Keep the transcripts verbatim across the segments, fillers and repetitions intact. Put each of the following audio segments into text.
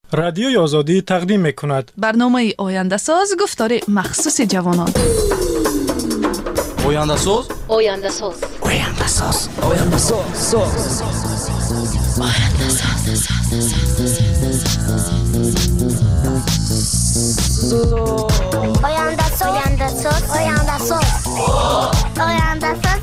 رادیوی آزادی تقدیم می‌کند برنامه آینده ساز گفتار مخصوص جوانان. آینده ساز آینده ساز آینده ساز آینده ساز آینده ساز آینده ساز آینده ساز آینده ساز آینده ساز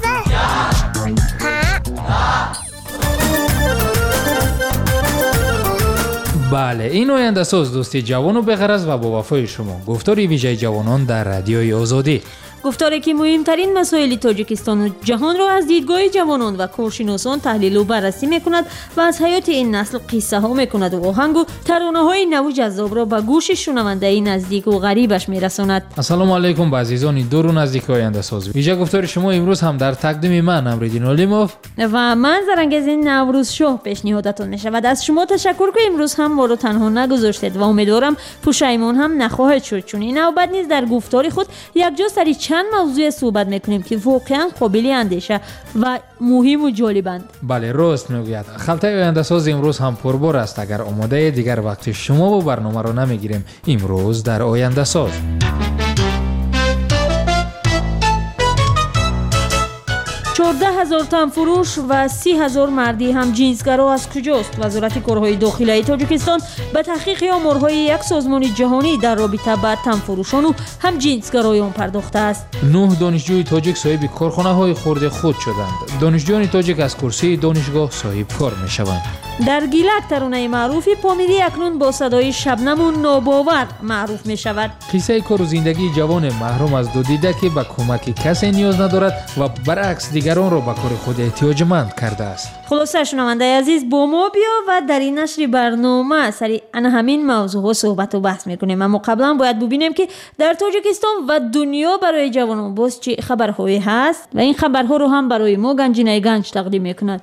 بله، این آینده ساز دوستی جوان و بغرض و با وفای شما. گفتار ویژه جوانان در رادیوی آزادی. گفتاری که مهمترین مسائل تاجیکستان و جهان را از دیدگاه جوانان و کارشناسان تحلیل و بررسی میکند و از حیات این نسل قصه ها میکند و آهنگ و ترانه های نو جذاب را به گوش شنونده نزدیک و غریبش میرساند. السلام علیکم به عزیزان دور و نزدیک آینده ساز. ویژه گفتار شما امروز هم در تقدیم من امریدین علیموف و من زرنگزین نوروز شاه پیشنهادتان میشود. از شما تشکر که امروز هم ما رو تنها نگذاشتید و امیدوارم پشیمان هم نخواهید شد، چون این نوبت نیز در گفتار خود یک جا سری چند موضوع صحبت میکنیم که واقعا قابل اندیشه و مهم و جالبند. بله راست میگوید. خلطه آینده ساز امروز هم پربار است. اگر آماده دیگر وقت شما و برنامه رو نمیگیریم امروز در آینده ساز. چهارده هزار تن فروش و سی هزار مردی هم جنسگرا از کجاست؟ وزارت کارهای داخلی تاجیکستان به تحقیق آمارهای یک سازمان جهانی در رابطه با تن فروشان و هم جنسگرایان پرداخته است. نه دانشجوی تاجیک صاحب کارخانه های خرد خود شدند. دانشجویان تاجیک از کرسی دانشگاه صاحب کار می شوند. در گیلک ترانه معروفی پامیری اکنون با صدای شبنم و ناباور معروف می شود. قصه کار و زندگی جوان محروم از دو دیده که به کمک کسی نیاز ندارد و برعکس دیگران را به کار خود احتیاجمند کرده است. خلاصه شنونده عزیز با ما بیا و در این نشر برنامه سری ان همین موضوع صحبت و بحث میکنیم. اما قبلا باید ببینیم که در تاجیکستان و دنیا برای جوانان باز چه خبرهایی هست و این خبرها رو هم برای ما گنجینه گنج تقدیم میکند.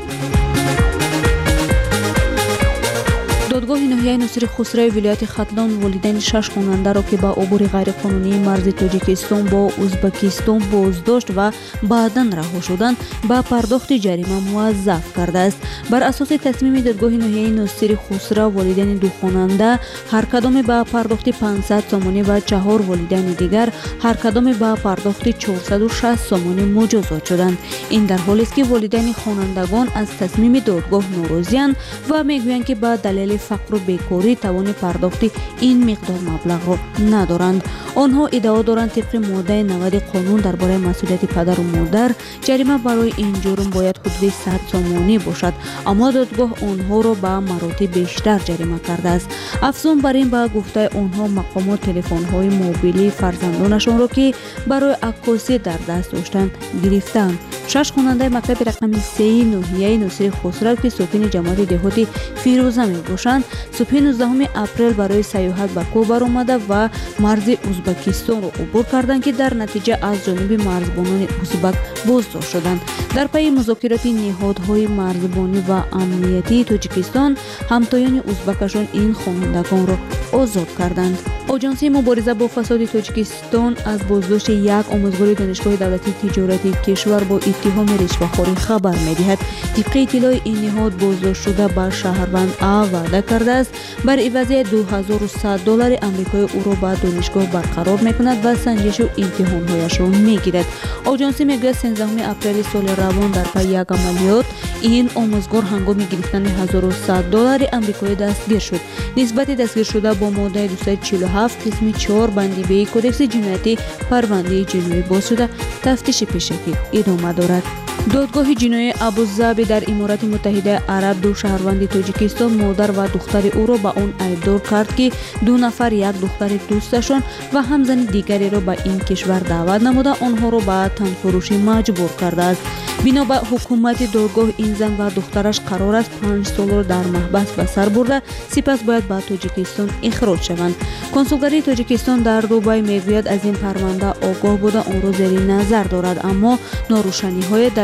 دادگاه ناحیه ناصر خسرو ولایت ختلان والدین شش خواننده را که با عبور غیرقانونی مرز تاجیکستان با ازبکستان بازداشت و بعداً رها شدند به پرداخت جریمه موظف کرده است. بر اساس تصمیم دادگاه ناحیه ناصر خسرو والدین دو خواننده هر کدام به پرداخت پانصد سومانی و چهار والدین دیگر هر کدام به پرداخت چهارصد و شصت سومانی مجازات شدند. این در حالی است که والدین خوانندگان از تصمیم دادگاه ناراضی‌اند و میگویند که به دلیل فقر و بیکاری توان پرداخت این مقدار مبلغ را ندارند. آنها ادعا دارند طبق ماده نود قانون درباره مسئولیت پدر و مادر جریمه برای این جرم باید حدود صد سومانی باشد، اما دادگاه آنها را به مراتب بیشتر جریمه کرده است. افزون بر این به گفته آنها مقامات تلفن‌های موبیلی فرزندانشان را که برای عکاسی در دست داشتند گرفتند. شش خواننده مکتب رقم سه ناحیه ناصر خسرو که ساکن جماعت دهاتی فیروزه میباشند صبح نوزدهم اپریل برای سیاحت به کوبر آمده و مرز ازبکستان را عبور کردند که در نتیجه از جانب مرزبانان ازبک بازداشت شدند. در پی مذاکرات نهادهای مرزبانی و امنیتی تاجیکستان همتایان ازبکشان این خوانندگان را آزاد کردند. آژانس مبارزه با فساد تاجیکستان از بازداشت یک آموزگار دانشگاه دولتی تجارتی کشور با اتهام رشوه‌خوری خبر می‌دهد. طبق اطلاع این نهاد بازداشت شده به شهروند آ وعده کرده است بر عوض دو هزار و صد دلار آمریکایی او را به دانشگاه برقرار می‌کند و سنجش و امتحان‌هایش را می‌گیرد. آژانس میگوید سیزدهم اپریل سال روان در پی یک عملیات این آموزگار هنگام گرفتن هزار و صد دلار آمریکایی دستگیر شد. نسبت دستگیر شده با ماده دویست و چهل و هفت قسم چهار بندی به کدکس جنایتی پرونده جنایی باز شده تفتیش پیشگی ادامه دارد. دادگاه جنایی ابوظبی در امارات متحده عرب دو شهروند تاجیکستان مادر و دختر او را به آن ایدار کرد که دو نفر یک دختر دوستشان و همزن دیگری را به این کشور دعوت نموده آنها را به تنفروشی مجبور کرده است. بنا به حکومت دادگاه این زن و دخترش قرار است پنج سال را در محبس به سر برده سپس باید به تاجیکستان اخراج شوند. کنسولگری تاجیکستان در دبی میگوید از این پرونده آگاه بوده آن را زیر نظر دارد، اما ناروشنی های در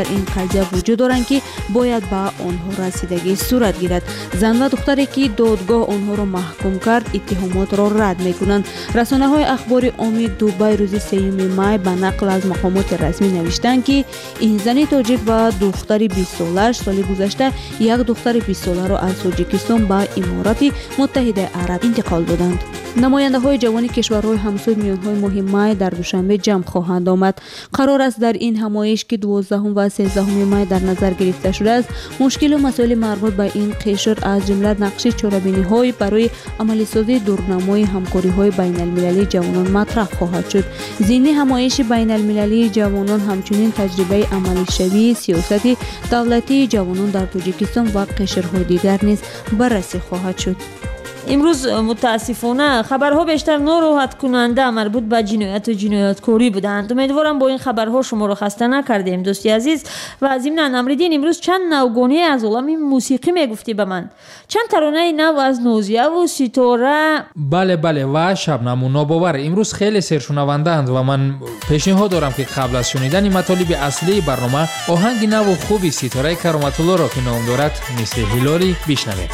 در این قضیه وجود دارند که باید به آنها رسیدگی صورت گیرد. زن و دختری که دادگاه آنها را محکوم کرد اتهامات را رد میکنند. رسانه های اخبار عامی دوبای روز سوم می به نقل از مقامات رسمی نوشتند که این زن تاجیک و دختر بیست سالش سال گذشته یک دختر بیست ساله را از تاجیکستان به امارات متحده عرب انتقال دادند. نماینده های جوان کشورهای همسایه میان های مهم می در دوشنبه جمع خواهند آمد. قرار است در این همایش که دوازدهم و سیزدهم می در نظر گرفته شده است مشکل و مسائل مربوط به این قشر از جمله نقش چاره‌بینی های برای عملی سازی دورنمای همکاری های بین المللی جوانان مطرح خواهد شد. ضمن همایش بین المللی جوانان همچنین تجربه عملی شوی سیاست دولتی جوانان در تاجیکستان و قشرهای دیگر نیز بررسی خواهد شد. امروز متاسفانه خبرها بیشتر ناراحت کننده مربوط به جنایت و جنایتکاری بودند. امیدوارم با این خبرها شما را خسته نکردیم دوستی عزیز. و ضمن امریدین امروز چند نوگانی از عالم موسیقی میگفتی به من. چند ترانه نو از نوزیه و ستاره. بله بله و شبنم و ناباور امروز خیلی سرشنوندند و من پیشنهاد دارم که قبل از شنیدن مطالب اصلی برنامه آهنگ نو و خوبی ستاره کرامت الله را که نام دارد مثل هلالی بشنویم.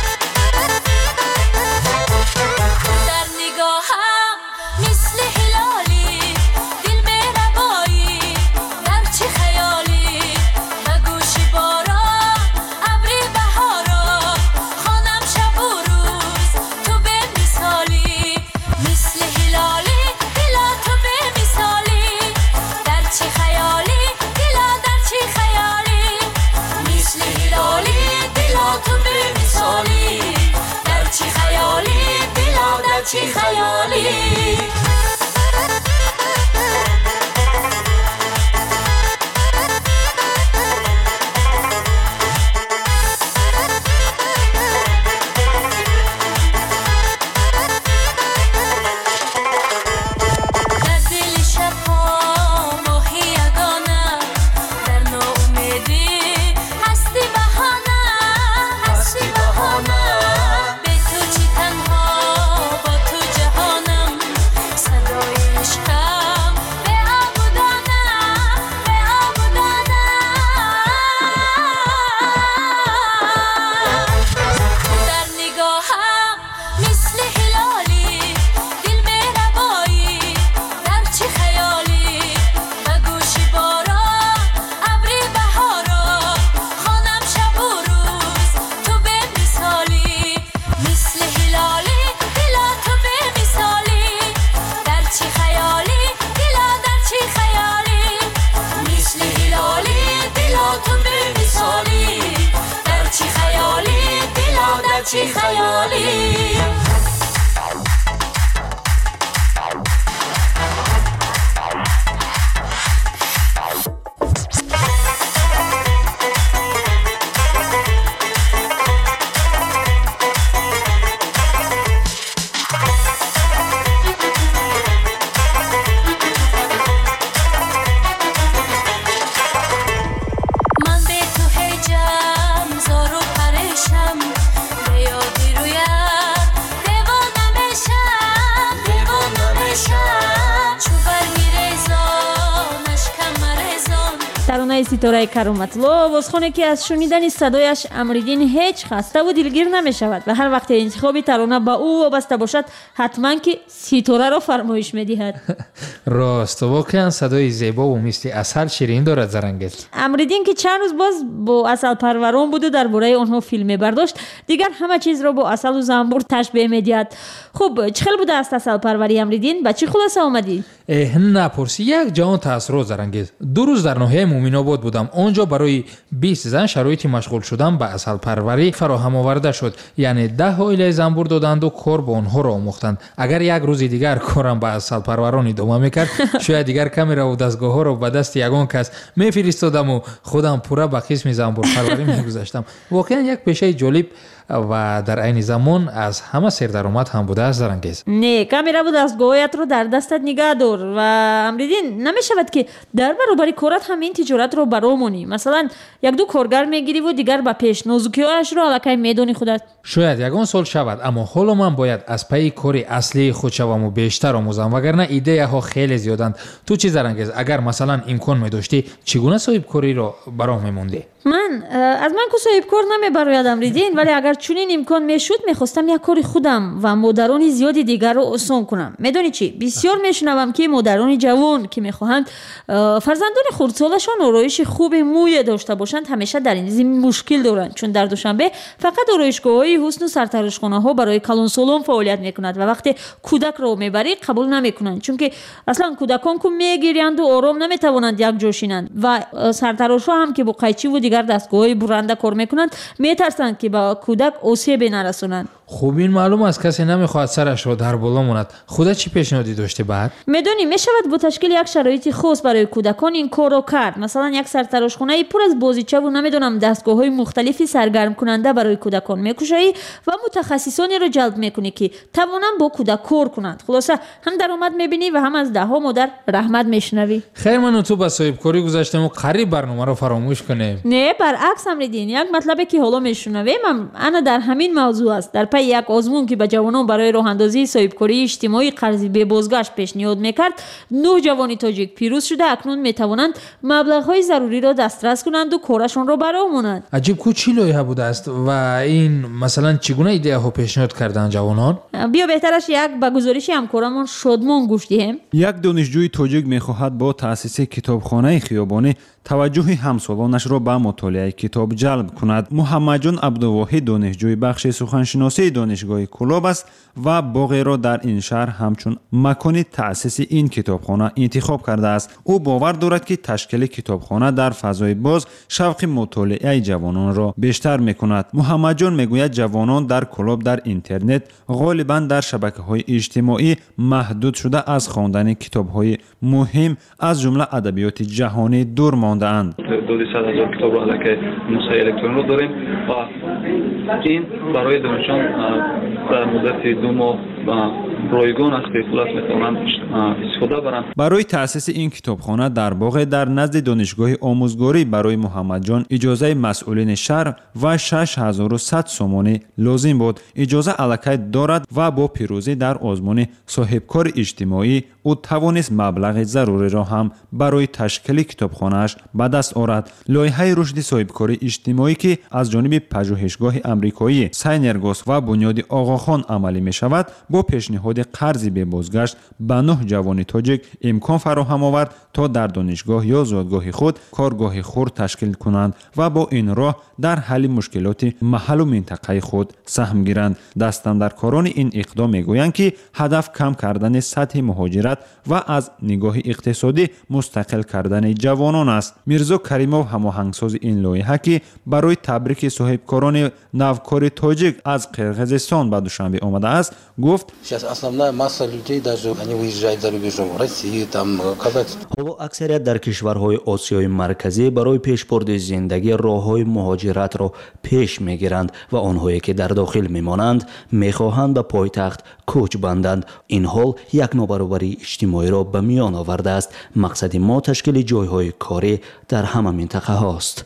چی خیالی چی خیالی ترانه ستاره کرامت الله آوازخوانه که از شنیدن صدایش امریدین هیچ خسته و دلگیر نمی شود و هر وقت انتخاب ترانه با او وابسته باشد حتما که ستاره را فرمایش می دهد. راست واقعا صدای زیبا و مثل عسل شیرین دارد زرنگز. امریدین که چند روز باز با عسل پروران بود و درباره آنها فیلم برداشت دیگر همه چیز را با عسل و زنبور تشبیه می دهد. خب چه خیلی بوده است عسل پروری امریدین؟ به چی خلاصه آمدی؟ نپرسی یک جهان تاثیرات زرنگز. دو روز در ناحیه مومن‌آباد بودم. آنجا برای بیست زن شرایطی مشغول شدن به عسل پروری فراهم آورده شد. یعنی ده عائله زنبور دادند و کار با آنها را آموختند. اگر یک روز دیگر کارم به عسل پروران ادامه میکرد شاید دیگر کامرا و دستگاه ها را به دست یگان کس میفرستادم و خودم پورا به قسم زنبور پروری میگذاشتم. واقعا یک پیشه جالب و در عین زمان از همه سردرآمد هم بوده است زرنگیز. نه کامیرا بود دستگاهیت رو در دستت نگاه دار و امریدین نمیشود که در برابر کارت همین تجارت رو برامونی. مثلا یک دو کارگر میگیری و دیگر با پیش نازکی‌هاش رو الکی میدونی خودت. شاید یگان سال شود اما حالا من باید از پی کاری اصلی خود شوم و بیشتر آموزم وگرنه ایده ها خیلی زیادند. تو چی زرنگیز اگر مثلا امکان می‌داشتی چگونه صاحب کاری رو برام می‌موندی؟ من از من که صاحب کار نمیبرایم ریدین ولی اگر چنین امکان میشد میخواستم یک کاری خودم و مادران زیادی دیگر رو آسان کنم. میدونی چی بسیار میشنوم که مادران جوان که میخواهند فرزندان خردسالشان آرایش خوب موی داشته باشند همیشه در این زمین مشکل دارند چون در دوشنبه فقط آرایشگاه‌های حسن و سرتراشخانه‌ها برای کلانسالان فعالیت میکنند و وقتی کودک رو میبری قبول نمیکنند چون که اصلا کودکان که میگیرند و آرام نمیتوانند یک جا شینند و سرتراشها هم که با قیچی و دیگر دستگاه‌های برنده کار میکنند میترسند که با کودک آسیب نرسونند. خوب این معلوم است کسی نمیخواد سرش رو در بالا ماند. خودت چی پیشنهادی داشتی بعد؟ میدونی میشود با تشکیل یک شرایط خاص برای کودکان این کارو کرد. مثلا یک سرتراشخانه پر از بازیچه و نمیدونم دستگاه‌های مختلفی سرگرم کننده برای کودکان میکشی و متخصصانی رو جلب میکنی که توانند با کودک کار کنند. خلاصه هم درآمد میبینی و هم از ده ها مادر رحمت میشنوی. خیر من و تو با صاحب کاری گذاشتیم و قریب برنامه رو فراموش کنیم. نه برعکس امریدین یک مطلبی که حالا میشنویم انا در همین موضوع است. در پی یک آزمون که به جوانان برای راه اندازی صاحبکاری اجتماعی قرضی به بازگشت پیشنهاد میکرد نه جوانی تاجیک پیروز شده اکنون میتوانند مبلغ‌های ضروری را دسترس کنند و کارشان را برآورند. عجیب کو چی لایحه بوده است و این مثلا چگونه ایده ها پیشنهاد کردن جوانان؟ بیا بهترش یک به گزارش همکارمون شادمان گوش دهیم. یک دانشجوی تاجیک میخواهد با تأسیس کتابخانه خیابانی توجه همسالانش را به مطالعه کتاب جلب کند. محمد جان عبدالواحد دانشجوی بخش سخنشناسی دانشگاه کلاب است و باغی را در این شهر همچون مکان تأسیس این کتابخانه انتخاب کرده است. او باور دارد که تشکیل کتابخانه در فضای باز شوق مطالعه جوانان را بیشتر میکند. محمد جان میگوید جوانان در کلاب در اینترنت غالبا در شبکه‌های اجتماعی محدود شده از خواندن کتاب‌های مهم از جمله ادبیات جهانی دور مانده‌اند. حدود صد هزار کتاب را علیه نسخه الکترونیک داریم و این برای دانشجویان در مدت دو ماه رایگان است که خلاص میتوانند استفاده برند. برای تأسیس این کتابخانه در باغ در نزد دانشگاه آموزگاری برای محمد جان اجازه مسئولین شهر و شش هزار و صد سومانی لازم بود. اجازه الکی دارد و با پیروزی در آزمون صاحبکار اجتماعی او توانست مبلغ ضروری را هم برای تشکیل کتابخانه‌اش به دست آورد. لایحه رشد صاحبکاری اجتماعی که از جانب پژوهشگاه امریکایی ساینرگوس و بنیاد آقاخان عملی می شود با پیشنهاد قرضی به بازگشت به نه جوان تاجیک امکان فراهم آورد تا در دانشگاه یا زادگاه خود کارگاه خرد تشکیل کنند و با این راه در حل مشکلات محل و منطقه خود سهم گیرند. دستاندرکاران این اقدام میگویند که هدف کم کردن سطح مهاجرت و از نگاه اقتصادی مستقل کردن جوانان است. میرزا کریموف هماهنگساز این لایحه که برای تبریک صاحبکاران نوکار تاجیک از قرقیزستان به دوشنبه آمده است گفت: حالا اکثریت در کشورهای آسیای مرکزی برای پیشبرد زندگی راههای مهاجرت را پیش میگیرند و آنهایی که در داخل میمانند میخواهند به پایتخت کوچ بندند. این حال یک نابرابری اجتماعی را به میان آورده است. مقصد ما تشکیل جایهای کاری در همه منطقه هاست.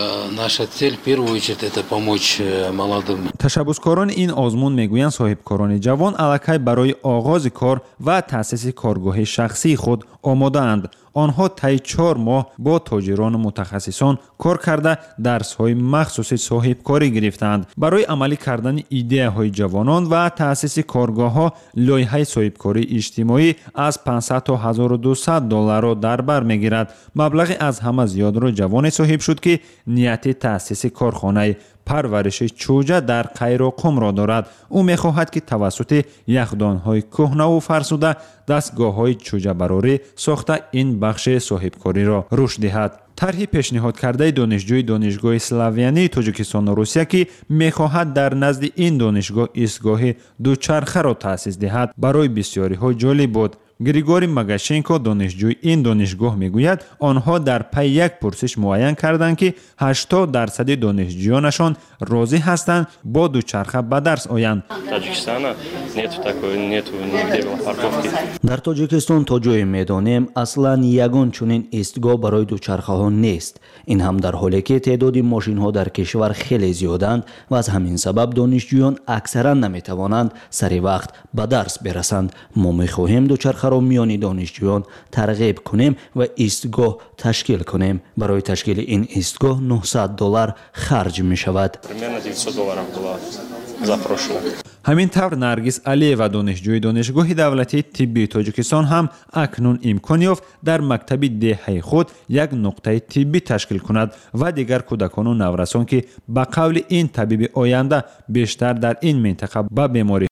تشبثکاران این آزمون میگویند صاحبکاران جوان الکی برای آغاز کار و تأسیس کارگاه شخصی خود آماده اند. آنها طی چهار ماه با تاجران و متخصصان کار کرده درس‌های مخصوص صاحبکاری گرفتند. برای عملی کردن ایده های جوانان و تأسیس کارگاه‌ها لایحه صاحبکاری اجتماعی از پانصد تا هزار و دویست دلار را در بر میگیرد. مبلغ از همه زیاد را جوان صاحب شد که نیت تأسیس کارخانه پرورش چوجه در قیراقم را دارد. او میخواهد که توسط یخدانهای کهنه و فرسوده دستگاه‌های چوجه براری ساخته این بخش صاحبکاری را رشد دهد. طرح پیشنهاد کرده دانشجوی دانشگاه سلاویانی تاجیکستان و روسیه که میخواهد در نزد این دانشگاه ایستگاه دوچرخه را تأسیس دهد برای بسیاری ها جالب بود. گریگوری مگاشنکو دانشجوی این دانشگاه میگوید آنها در پی یک پرسش معین کردند که هشتاد درصد دانشجویانشان راضی هستند با دوچرخه به درس آیند. در تاجیکستان تا جای میدانیم اصلا یگان چنین ایستگاه برای دوچرخه ها نیست. این هم در حالی که تعداد ماشین ها در کشور خیلی زیادند و از همین سبب دانشجویان اکثرا نمیتوانند سری وقت به درس برسند. ما میخواهیم دوچرخه را میان دانشجویان ترغیب کنیم و ایستگاه تشکیل کنیم. برای تشکیل این ایستگاه نهصد دلار خرج می شود. همین طور نرگس علیوا دانشجوی دانشگاه دولتی طبی تاجیکستان هم اکنون امکان یافت در مکتب دهه خود یک نقطه طبی تشکیل کند و دیگر کودکان و نورسان که به قول این طبیب آینده بیشتر در این منطقه به بیماری